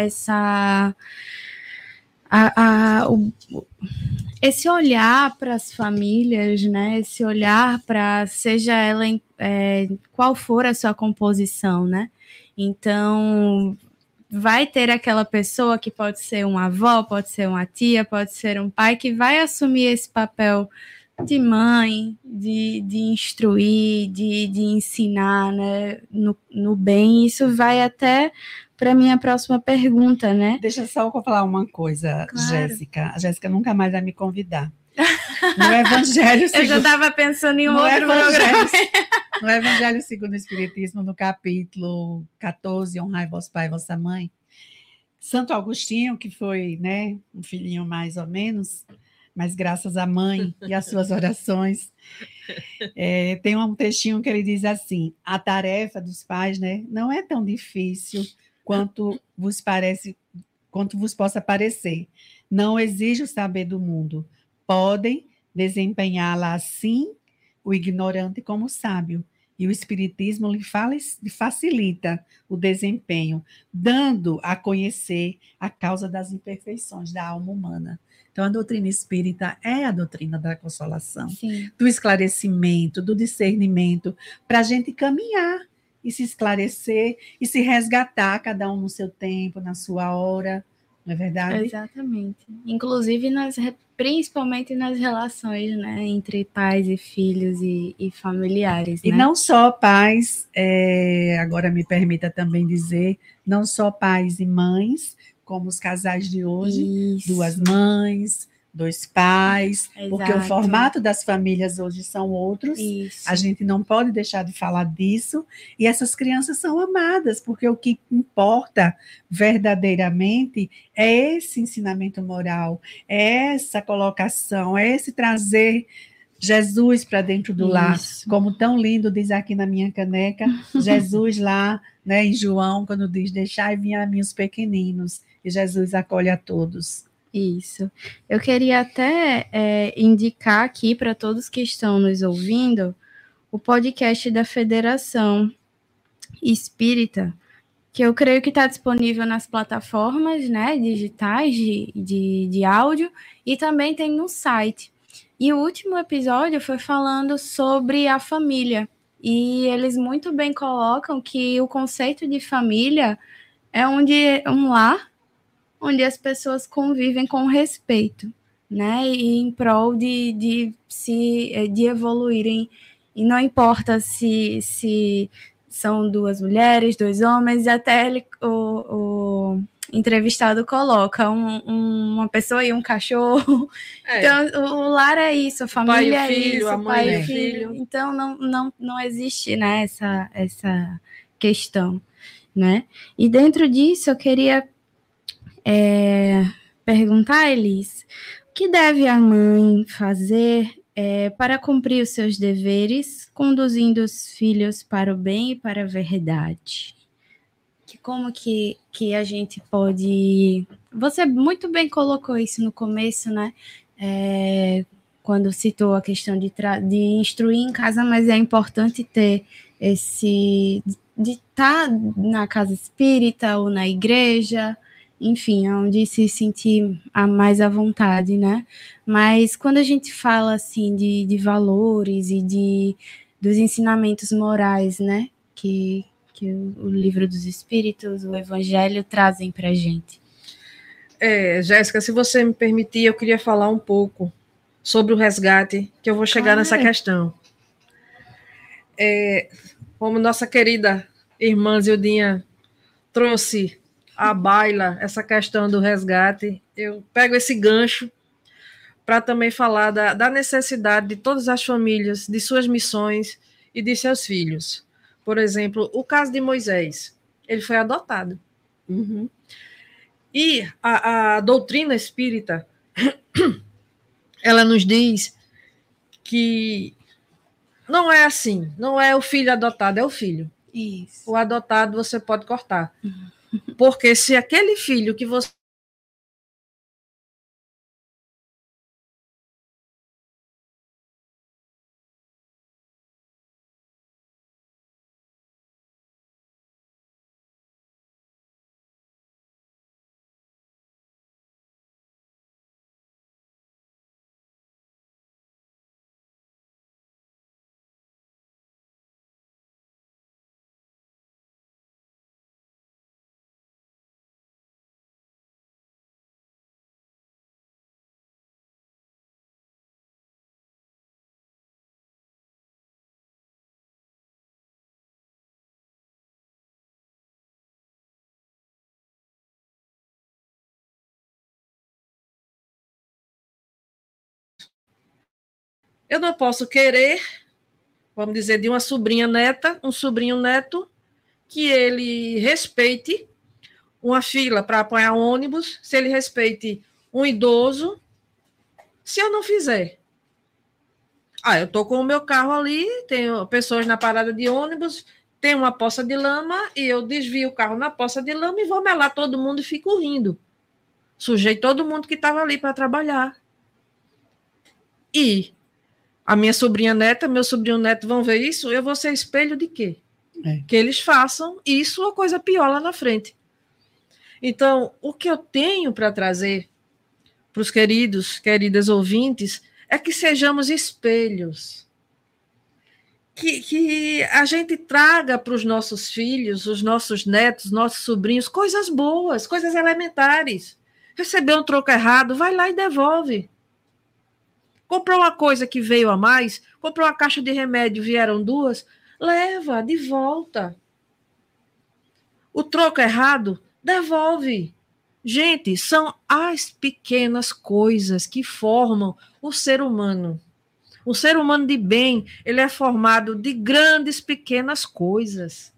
esse olhar para as famílias, né, esse olhar para, seja ela qual for a sua composição, né, então vai ter aquela pessoa que pode ser uma avó, pode ser uma tia, pode ser um pai, que vai assumir esse papel de mãe, de instruir, de ensinar, né, no bem. Isso vai até para a minha próxima pergunta, né? Deixa só eu falar uma coisa, claro. Jéssica. A Jéssica nunca mais vai me convidar. No Evangelho Eu já segundo, estava pensando em um no outro programa. Evangelho, no Evangelho segundo o Espiritismo, no capítulo 14, honrai vosso pai e vossa mãe, Santo Agostinho, que foi, né, um filhinho mais ou menos, mas graças à mãe e às suas orações, tem um textinho que ele diz assim: a tarefa dos pais, né, não é tão difícil quanto vos parece, quanto vos possa parecer. Não exige o saber do mundo. Podem desempenhá-la assim o ignorante como o sábio. E o Espiritismo lhe facilita o desempenho, dando a conhecer a causa das imperfeições da alma humana. Então, a doutrina espírita é a doutrina da consolação, Sim. do esclarecimento, do discernimento, para a gente caminhar e se esclarecer e se resgatar, cada um no seu tempo, na sua hora, não é verdade? Exatamente. Inclusive, principalmente nas relações, né, entre pais e filhos e familiares, E né? não só pais, agora me permita também dizer, não só pais e mães, como os casais de hoje, Isso. 2 mães, 2 pais, porque o Exato. formato das famílias hoje são outros, Isso. a gente não pode deixar de falar disso, e essas crianças são amadas, porque o que importa verdadeiramente é esse ensinamento moral, é essa colocação, é esse trazer Jesus para dentro do lar, Isso. como tão lindo diz aqui na minha caneca, Jesus lá, né, em João, quando diz, deixai vir a mim os pequeninos, e Jesus acolhe a todos. Isso. Eu queria até indicar aqui para todos que estão nos ouvindo o podcast da Federação Espírita, que eu creio que está disponível nas plataformas, né, digitais de áudio, e também tem no site. E o último episódio foi falando sobre a família, e eles muito bem colocam que o conceito de família é um lar onde as pessoas convivem com respeito, né, e em prol de evoluírem, e não importa se são 2 mulheres, 2 homens, até o entrevistado coloca uma pessoa e um cachorro. Então, o lar é isso, a família pai e filho, é isso, a mãe pai e e filho. Então, não existe, né, essa questão, né? E dentro disso, eu queria perguntar, Elis, o que deve a mãe fazer para cumprir os seus deveres, conduzindo os filhos para o bem e para a verdade? Como que a gente pode... Você muito bem colocou isso no começo, né? Quando citou a questão de instruir em casa, mas é importante ter de estar na casa espírita ou na igreja, enfim, onde se sentir mais à vontade, né? Mas quando a gente fala assim de valores e dos ensinamentos morais, né? Que o livro dos Espíritos, o Evangelho trazem para a gente. Jéssica, se você me permitir, eu queria falar um pouco sobre o resgate, que eu vou chegar nessa questão. Como nossa querida irmã Zildinha trouxe à baila essa questão do resgate, eu pego esse gancho para também falar da necessidade de todas as famílias, de suas missões e de seus filhos. Por exemplo, o caso de Moisés, ele foi adotado. Uhum. E a doutrina espírita, ela nos diz que não é assim, não é o filho adotado, é o filho. Isso. O adotado você pode cortar. Porque se aquele filho que você Eu não posso querer, vamos dizer, de uma sobrinha neta, um sobrinho neto, que ele respeite uma fila para apanhar um ônibus, se ele respeite um idoso, se eu não fizer. Eu estou com o meu carro ali, tenho pessoas na parada de ônibus, tem uma poça de lama e eu desvio o carro na poça de lama e vou melar todo mundo e fico rindo. Sujei todo mundo que estava ali para trabalhar. E a minha sobrinha neta, meu sobrinho neto vão ver isso, eu vou ser espelho de quê? Que eles façam isso ou coisa pior lá na frente. Então, o que eu tenho para trazer para os queridas ouvintes, é que sejamos espelhos. Que a gente traga para os nossos filhos, os nossos netos, nossos sobrinhos, coisas boas, coisas elementares. Recebeu um troco errado, vai lá e devolve. Comprou uma coisa que veio a mais, comprou uma caixa de remédio, vieram 2, leva de volta. O troco errado, devolve. Gente, são as pequenas coisas que formam o ser humano. O ser humano de bem, ele é formado de grandes, pequenas coisas.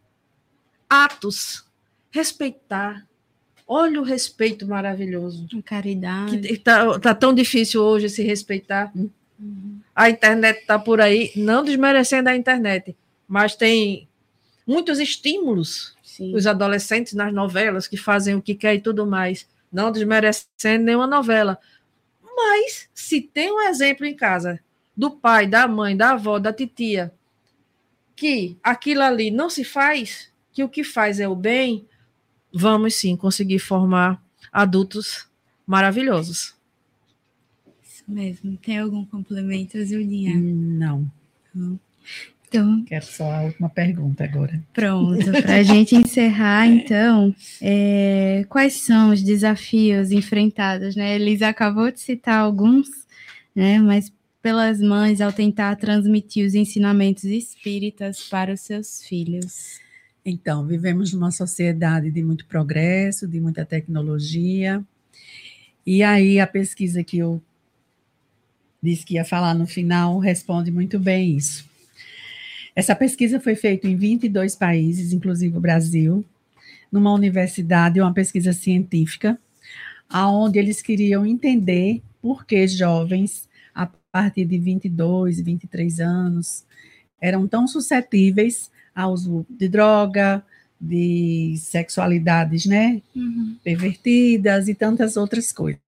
Atos. Respeitar. Olha o respeito maravilhoso. A caridade. Está tão difícil hoje se respeitar. A internet está por aí, não desmerecendo a internet, mas tem muitos estímulos. Sim. Os adolescentes nas novelas que fazem o que quer e tudo mais, não desmerecendo nenhuma novela. Mas, se tem um exemplo em casa do pai, da mãe, da avó, da titia, que aquilo ali não se faz, que o que faz é o bem, vamos sim conseguir formar adultos maravilhosos. Isso mesmo. Tem algum complemento, Zildinha? Não. Então, quero só a última pergunta agora. Pronto, para a gente encerrar, então, quais são os desafios enfrentados, né? Elisa acabou de citar alguns, né? Mas pelas mães ao tentar transmitir os ensinamentos espíritas para os seus filhos. Então, vivemos numa sociedade de muito progresso, de muita tecnologia, e aí a pesquisa que eu disse que ia falar no final responde muito bem isso. Essa pesquisa foi feita em 22 países, inclusive o Brasil, numa universidade, uma pesquisa científica, onde eles queriam entender por que jovens, a partir de 22, 23 anos, eram tão suscetíveis ao uso de droga, de sexualidades, né, pervertidas e tantas outras coisas.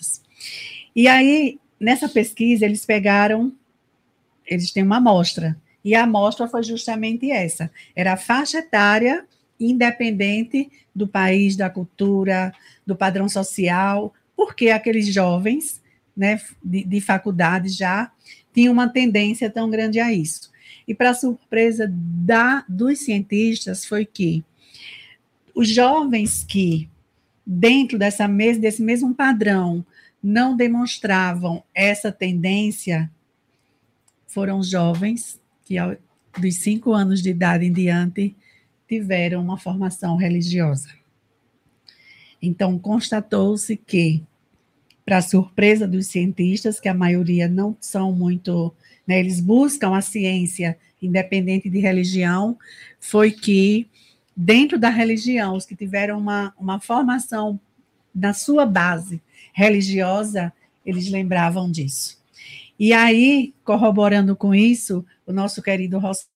E aí, nessa pesquisa, eles têm uma amostra, e a amostra foi justamente essa, era a faixa etária independente do país, da cultura, do padrão social, porque aqueles jovens, né, de faculdade já tinham uma tendência tão grande a isso. E para surpresa dos cientistas foi que os jovens que, dentro desse mesmo padrão, não demonstravam essa tendência, foram jovens que, dos 5 anos de idade em diante, tiveram uma formação religiosa. Então, constatou-se que, para surpresa dos cientistas, que a maioria não são muito, né, eles buscam a ciência independente de religião, foi que, dentro da religião, os que tiveram uma formação na sua base religiosa, eles lembravam disso. E aí, corroborando com isso, o nosso querido Rossandro,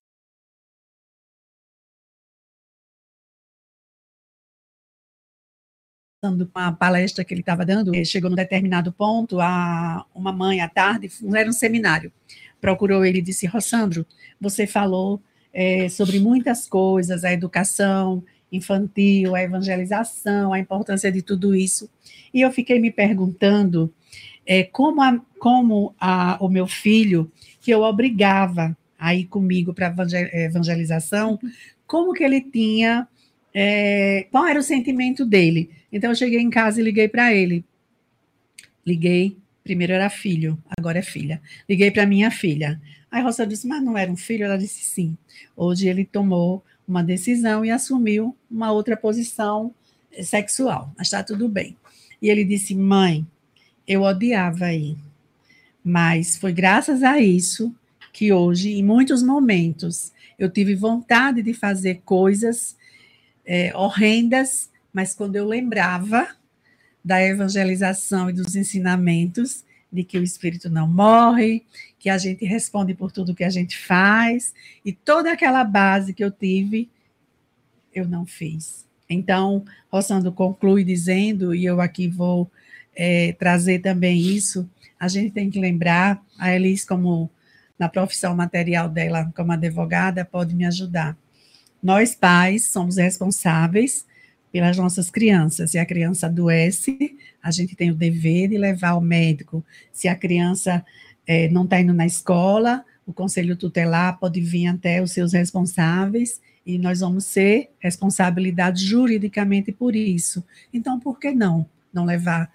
com a palestra que ele estava dando, chegou num determinado ponto, uma mãe à tarde, era um seminário, procurou ele e disse: Rossandro, você falou sobre muitas coisas, a educação infantil, a evangelização, a importância de tudo isso, e eu fiquei me perguntando como o meu filho, que eu obrigava a ir comigo para evangelização, como que ele tinha, qual era o sentimento dele. Então, eu cheguei em casa e liguei para ele. Primeiro era filho, agora é filha. Liguei para minha filha. Aí a Rosa disse, mas não era um filho? Ela disse sim. Hoje ele tomou uma decisão e assumiu uma outra posição sexual, mas está tudo bem. E ele disse, mãe, eu odiava aí, Mas foi graças a isso que hoje, em muitos momentos, eu tive vontade de fazer coisas horrendas, mas quando eu lembrava da evangelização e dos ensinamentos, de que o espírito não morre, que a gente responde por tudo que a gente faz, e toda aquela base que eu tive, eu não fiz. Então, Rossandro conclui dizendo, e eu aqui vou trazer também isso, a gente tem que lembrar, a Elis, como na profissão material dela, como advogada, pode me ajudar. Nós, pais, somos responsáveis pelas nossas crianças. Se a criança adoece, a gente tem o dever de levar ao médico. Se a criança não está indo na escola, o conselho tutelar pode vir até os seus responsáveis e nós vamos ser responsabilizados juridicamente por isso. Então, por que não levar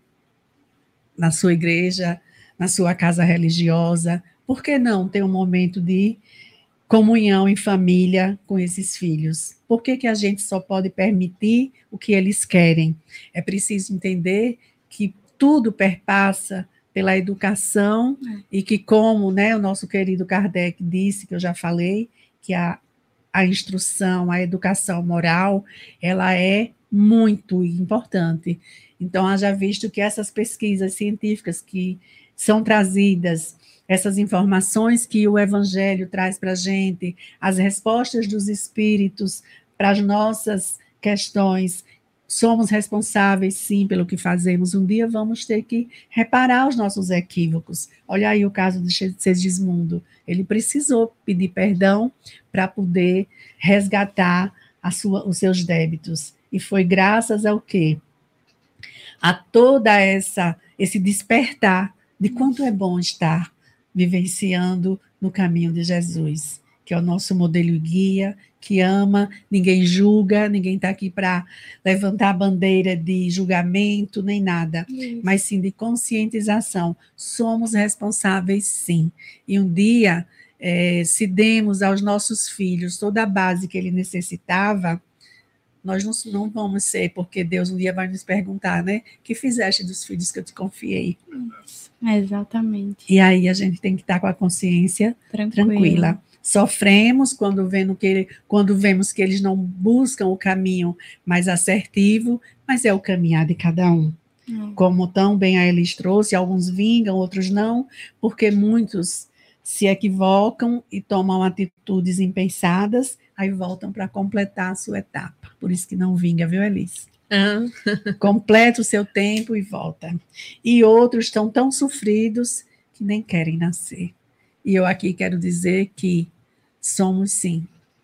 na sua igreja, na sua casa religiosa? Por que não ter um momento de comunhão em família com esses filhos? Por que a gente só pode permitir o que eles querem? É preciso entender que tudo perpassa pela educação e que, como o nosso querido Kardec disse, que eu já falei, que a instrução, a educação moral, ela é muito importante. Então, haja visto que essas pesquisas científicas que são trazidas, essas informações que o Evangelho traz para a gente, as respostas dos espíritos para as nossas questões, somos responsáveis, sim, pelo que fazemos. Um dia vamos ter que reparar os nossos equívocos. Olha aí o caso de Segismundo. Ele precisou pedir perdão para poder resgatar os seus débitos. E foi graças ao quê? A toda esse despertar de quanto é bom estar vivenciando no caminho de Jesus, que é o nosso modelo e guia, que ama, ninguém julga, ninguém está aqui para levantar a bandeira de julgamento, nem nada, mas sim de conscientização. Somos responsáveis, sim. E um dia, se demos aos nossos filhos toda a base que ele necessitava, nós não vamos ser, porque Deus um dia vai nos perguntar, que fizeste dos filhos que eu te confiei? Exatamente. E aí a gente tem que estar com a consciência tranquila. Sofremos quando vemos que eles não buscam o caminho mais assertivo, mas é o caminhar de cada um. Como tão bem a Elis trouxe, alguns vingam, outros não, porque muitos se equivocam e tomam atitudes impensadas, aí voltam para completar a sua etapa. Por isso que não vinga, viu, Elis? Completa o seu tempo e volta. E outros estão tão sofridos que nem querem nascer. E eu aqui quero dizer que somos, sim,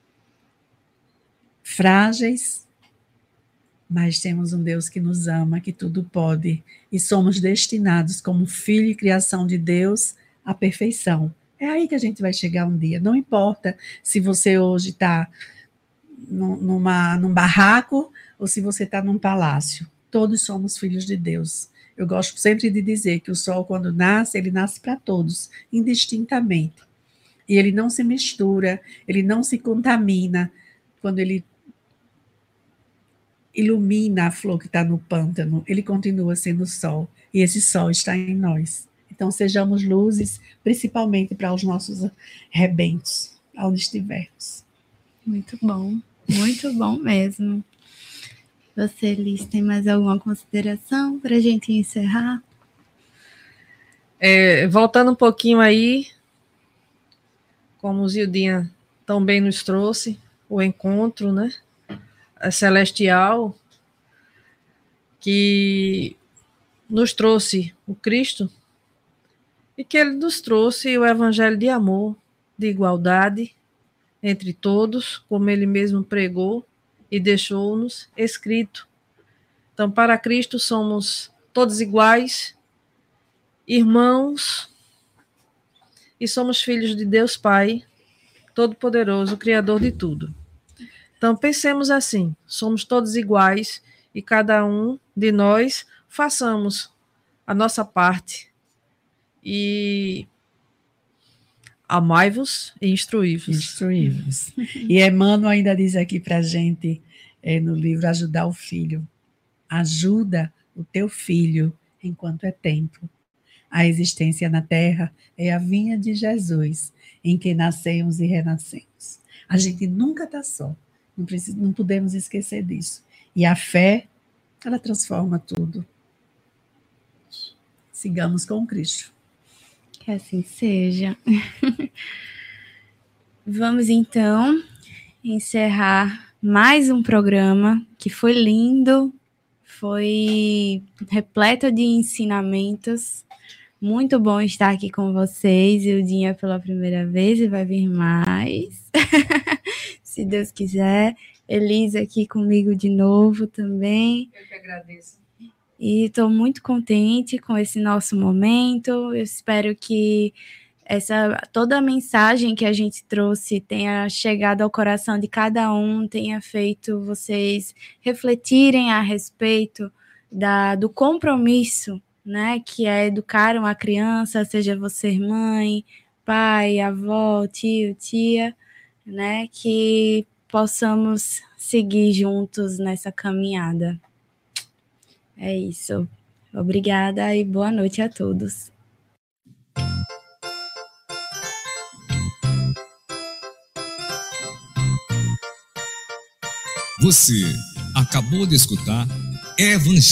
frágeis, mas temos um Deus que nos ama, que tudo pode, e somos destinados, como filho e criação de Deus, à perfeição. É aí que a gente vai chegar um dia. Não importa se você hoje está num barraco ou se você está num palácio. Todos somos filhos de Deus. Eu gosto sempre de dizer que o sol, quando nasce, ele nasce para todos, indistintamente. E ele não se mistura, ele não se contamina quando ele ilumina a flor que está no pântano, ele continua sendo sol, e esse sol está em nós. Então, sejamos luzes, principalmente para os nossos rebentos, onde estivermos. Muito bom mesmo. Você, Liz, tem mais alguma consideração para a gente encerrar? Voltando um pouquinho aí, como o Zildinha tão bem nos trouxe, o encontro, celestial, que nos trouxe o Cristo, e que ele nos trouxe o evangelho de amor, de igualdade entre todos, como ele mesmo pregou e deixou-nos escrito. Então, para Cristo somos todos iguais, irmãos, e somos filhos de Deus Pai, Todo-Poderoso, Criador de tudo. Então, pensemos assim, somos todos iguais e cada um de nós façamos a nossa parte e amai-vos e instruí-vos. E Emmanuel ainda diz aqui para a gente, no livro Ajudar o Filho, ajuda o teu filho enquanto é tempo. A existência na Terra é a vinha de Jesus, em que nascemos e renascemos. A gente nunca está só, não podemos esquecer disso. E a fé, ela transforma tudo. Sigamos com Cristo. Que assim seja. Vamos então encerrar mais um programa que foi lindo, foi repleto de ensinamentos. Muito bom estar aqui com vocês. E o Dinha pela primeira vez e vai vir mais. Se Deus quiser. Elisa aqui comigo de novo também. Eu que agradeço. E estou muito contente com esse nosso momento. Eu espero que toda a mensagem que a gente trouxe tenha chegado ao coração de cada um, tenha feito vocês refletirem a respeito do compromisso, né, que é educar uma criança, seja você mãe, pai, avó, tio, tia, né, que possamos seguir juntos nessa caminhada. É isso. Obrigada e boa noite a todos. Você acabou de escutar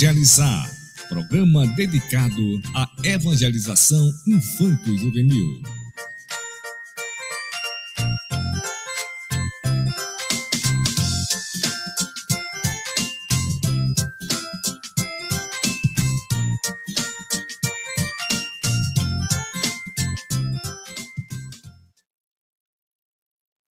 Evangelizar, programa dedicado à evangelização infanto-juvenil.